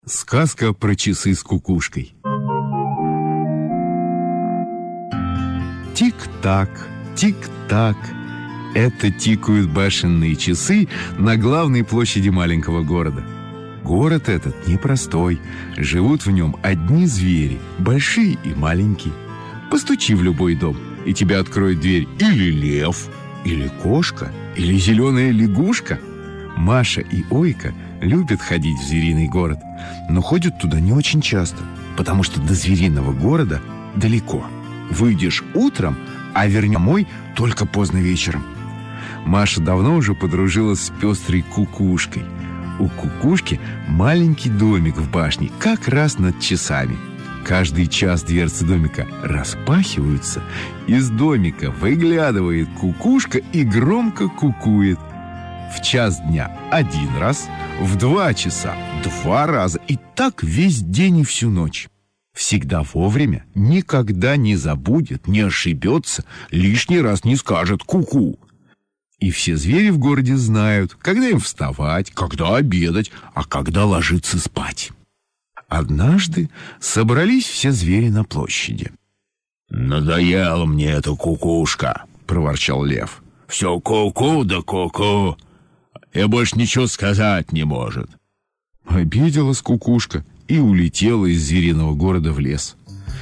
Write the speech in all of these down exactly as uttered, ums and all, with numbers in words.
Сказка про часы с кукушкой. Тик-так, тик-так. Это тикают башенные часы на главной площади маленького города. Город этот непростой. Живут в нем одни звери, большие и маленькие. Постучи в любой дом, и тебе откроет дверь или лев, или кошка, или зеленая лягушка. Маша и Ойка любят ходить в звериный город, но ходят туда не очень часто, потому что до звериного города далеко. Выйдешь утром, а вернешь домой только поздно вечером. Маша давно уже подружилась с пестрой кукушкой. У кукушки маленький домик в башне, как раз над часами. Каждый час дверцы домика распахиваются, из домика выглядывает кукушка и громко кукует. В час дня один раз, в два часа два раза, и так весь день и всю ночь. Всегда вовремя, никогда не забудет, не ошибется, лишний раз не скажет ку-ку. И все звери в городе знают, когда им вставать, когда обедать, а когда ложиться спать. Однажды собрались все звери на площади. «Надоела мне эта кукушка», — проворчал лев. «Все ку-ку да ку-ку. И больше ничего сказать не может». Обиделась кукушка и улетела из звериного города в лес.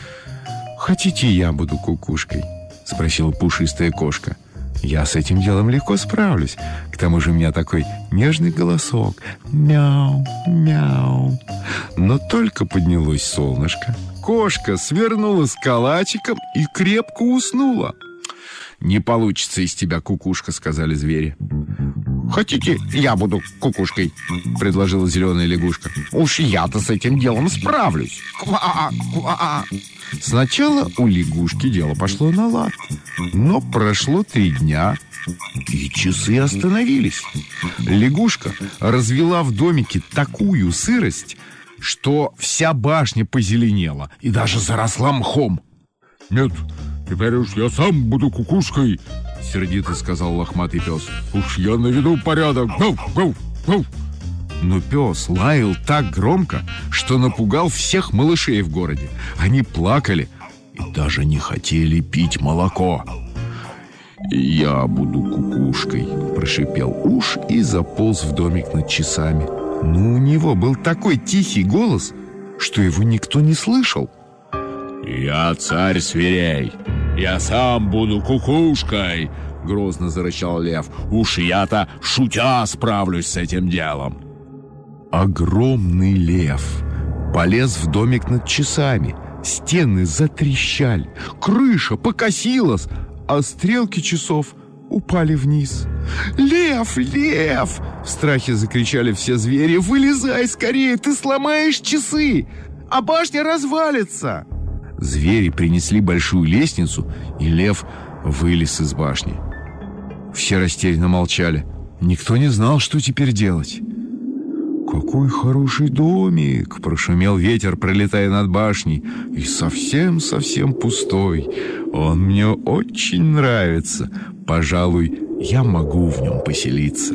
«Хотите, я буду кукушкой?» — спросила пушистая кошка. «Я с этим делом легко справлюсь. К тому же у меня такой нежный голосок. Мяу, мяу». Но только поднялось солнышко, кошка свернулась калачиком и крепко уснула. «Не получится из тебя кукушка», — сказали звери. «Хотите, я буду кукушкой?» — предложила зеленая лягушка. «Уж я-то с этим делом справлюсь. Ква, ква». Сначала у лягушки дело пошло на лад, но прошло три дня, и часы остановились. Лягушка развела в домике такую сырость, что вся башня позеленела и даже заросла мхом. «Нет, теперь уж я сам буду кукушкой», — сердито сказал лохматый пес. «Уж я наведу порядок. Гав, гав, гав». Но пес лаял так громко, что напугал всех малышей в городе. Они плакали и даже не хотели пить молоко. «Я буду кукушкой», — прошипел уж и заполз в домик над часами. Но у него был такой тихий голос, что его никто не слышал. «Я царь зверей, я сам буду кукушкой», — грозно зарычал лев. «Уж я-то шутя справлюсь с этим делом». Огромный лев полез в домик над часами. Стены затрещали, крыша покосилась, а стрелки часов упали вниз. «Лев, лев!» — в страхе закричали все звери. «Вылезай скорее, ты сломаешь часы, а башня развалится!» Звери принесли большую лестницу, и лев вылез из башни. Все растерянно молчали. Никто не знал, что теперь делать. «Какой хороший домик!» — прошумел ветер, пролетая над башней. «И совсем-совсем пустой. Он мне очень нравится. Пожалуй, я могу в нем поселиться».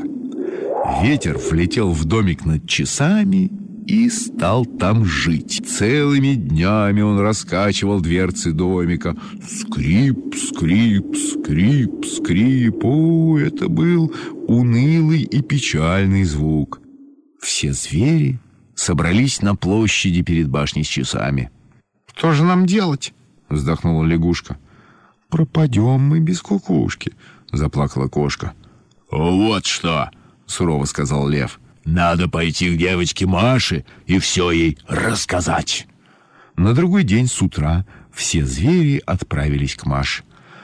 Ветер влетел в домик над часами и стал там жить. Целыми днями он раскачивал дверцы домика. Скрип, скрип, скрип, скрип. О, это был унылый и печальный звук. Все звери собрались на площади перед башней с часами. «Что же нам делать?» — вздохнула лягушка. «Пропадем мы без кукушки», — заплакала кошка. «Вот что!» — сурово сказал лев. «Надо пойти к девочке Маше и все ей рассказать». На другой день с утра все звери отправились к Маше.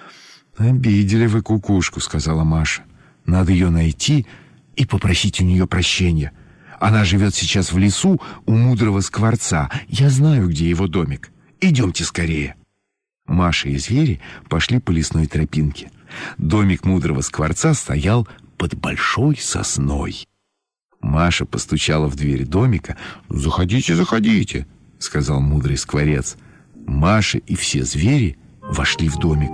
«Обидели вы кукушку», — сказала Маша. «Надо ее найти и попросить у нее прощения. Она живет сейчас в лесу у мудрого скворца. Я знаю, где его домик. Идемте скорее». Маша и звери пошли по лесной тропинке. Домик мудрого скворца стоял под большой сосной. Маша постучала в дверь домика. «Заходите, заходите», — сказал мудрый скворец. Маша и все звери вошли в домик.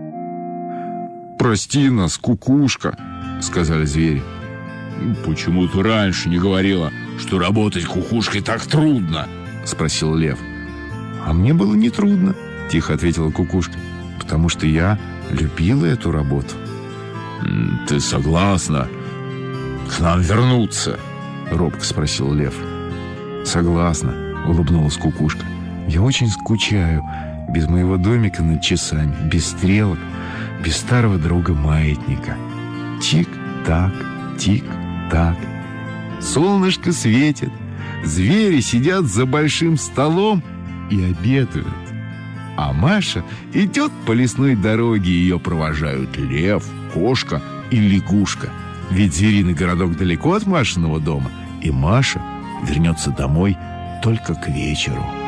«Прости нас, кукушка», — сказали звери. «Почему ты раньше не говорила, что работать кукушкой так трудно?» — спросил лев. «А мне было нетрудно», — тихо ответила кукушка, «потому что я любила эту работу». «Ты согласна к нам вернуться?» — робко спросил лев. «Согласна», — улыбнулась кукушка. «Я очень скучаю без моего домика над часами, без стрелок, без старого друга маятника. Тик-так, тик-так. Солнышко светит, звери сидят за большим столом и обедают. А Маша идет по лесной дороге, ее провожают лев, кошка и лягушка. Ведь звериный городок далеко от Машиного дома, и Маша вернется домой только к вечеру».